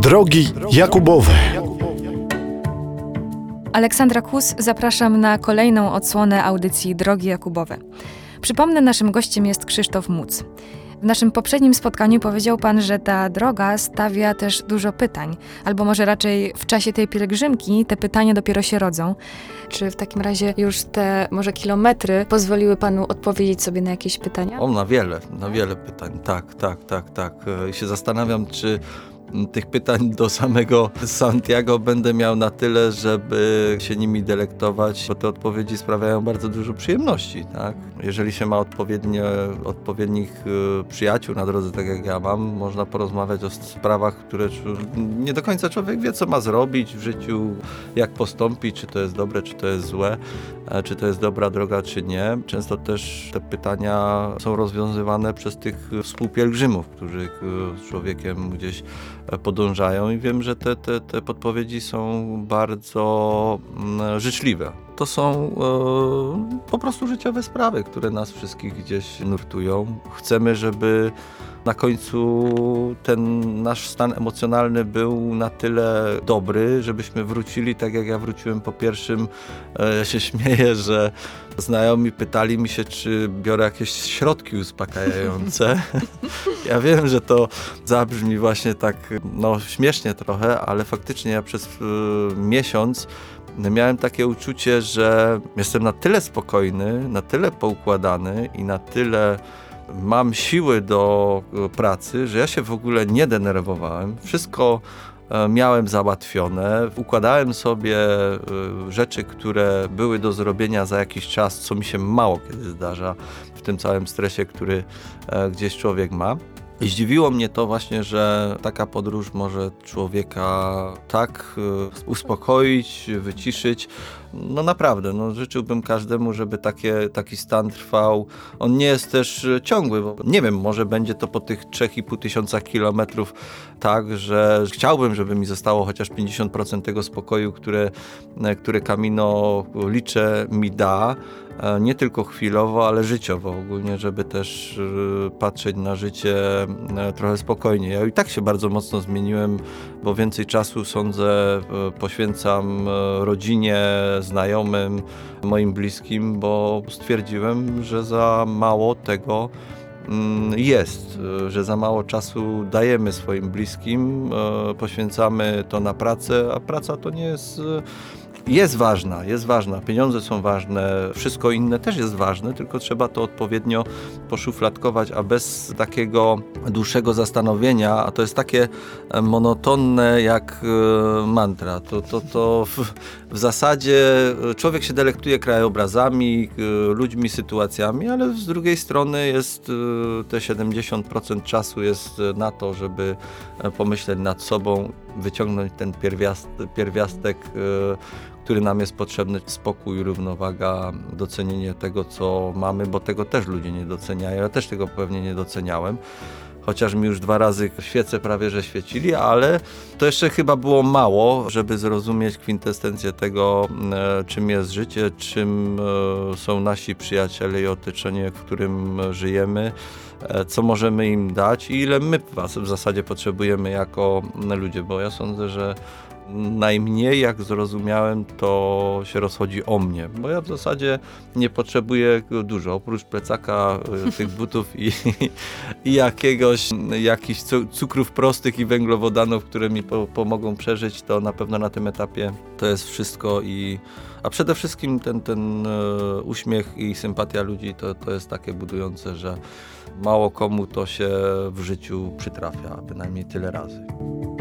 Drogi Jakubowe. Aleksandra Kus, zapraszam na kolejną odsłonę audycji Drogi Jakubowe. Przypomnę, naszym gościem jest Krzysztof Muc. W naszym poprzednim spotkaniu powiedział pan, że ta droga stawia też dużo pytań, albo może raczej w czasie tej pielgrzymki te pytania dopiero się rodzą. Czy w takim razie już te może kilometry pozwoliły panu odpowiedzieć sobie na jakieś pytania? Na wiele pytań, tak. I się zastanawiam, czy tych pytań do samego Santiago będę miał na tyle, żeby się nimi delektować, bo te odpowiedzi sprawiają bardzo dużo przyjemności, tak? Jeżeli się ma odpowiednich przyjaciół na drodze, tak jak ja mam, można porozmawiać o sprawach, które nie do końca człowiek wie, co ma zrobić w życiu, jak postąpić, czy to jest dobre, czy to jest złe, czy to jest dobra droga, czy nie. Często też te pytania są rozwiązywane przez tych współpielgrzymów, którzy z człowiekiem gdzieś podążają i wiem, że te podpowiedzi są bardzo życzliwe. To są po prostu życiowe sprawy, które nas wszystkich gdzieś nurtują. Chcemy, żeby na końcu ten nasz stan emocjonalny był na tyle dobry, żebyśmy wrócili tak jak ja wróciłem po pierwszym. Ja się śmieję, że znajomi pytali mi się, czy biorę jakieś środki uspokajające. Ja wiem, że to zabrzmi właśnie tak śmiesznie trochę, ale faktycznie ja przez miesiąc miałem takie uczucie, że jestem na tyle spokojny, na tyle poukładany i na tyle mam siły do pracy, że ja się w ogóle nie denerwowałem. Wszystko miałem załatwione. Układałem sobie rzeczy, które były do zrobienia za jakiś czas, co mi się mało kiedy zdarza w tym całym stresie, który gdzieś człowiek ma. I zdziwiło mnie to właśnie, że taka podróż może człowieka tak uspokoić, wyciszyć. Naprawdę, życzyłbym każdemu, żeby taki stan trwał. On nie jest też ciągły, bo nie wiem, może będzie to po tych 3500 kilometrów tak, że chciałbym, żeby mi zostało chociaż 50% tego spokoju, które Camino liczę mi da. Nie tylko chwilowo, ale życiowo ogólnie, żeby też patrzeć na życie trochę spokojniej. Ja i tak się bardzo mocno zmieniłem, bo więcej czasu, sądzę, poświęcam rodzinie, znajomym, moim bliskim, bo stwierdziłem, że za mało tego jest, że za mało czasu dajemy swoim bliskim, poświęcamy to na pracę, a praca to nie jest... Jest ważna, pieniądze są ważne, wszystko inne też jest ważne, tylko trzeba to odpowiednio poszufladkować, a bez takiego dłuższego zastanowienia, a to jest takie monotonne jak mantra, to w zasadzie człowiek się delektuje krajobrazami, ludźmi, sytuacjami, ale z drugiej strony jest te 70% czasu jest na to, żeby pomyśleć nad sobą, wyciągnąć ten pierwiastek, który nam jest potrzebny, spokój, równowaga, docenienie tego, co mamy, bo tego też ludzie nie doceniają. Ja też tego pewnie nie doceniałem. Chociaż mi już 2 razy świece prawie że świecili, ale to jeszcze chyba było mało, żeby zrozumieć kwintesencję tego, czym jest życie, czym są nasi przyjaciele i otoczenie, w którym żyjemy, co możemy im dać i ile my w zasadzie potrzebujemy jako ludzie, bo ja sądzę, że najmniej jak zrozumiałem, to się rozchodzi o mnie, bo ja w zasadzie nie potrzebuję dużo, oprócz plecaka, tych butów i jakichś cukrów prostych i węglowodanów, które mi pomogą przeżyć, to na pewno na tym etapie to jest wszystko a przede wszystkim ten uśmiech i sympatia ludzi to jest takie budujące, że mało komu to się w życiu przytrafia, bynajmniej tyle razy.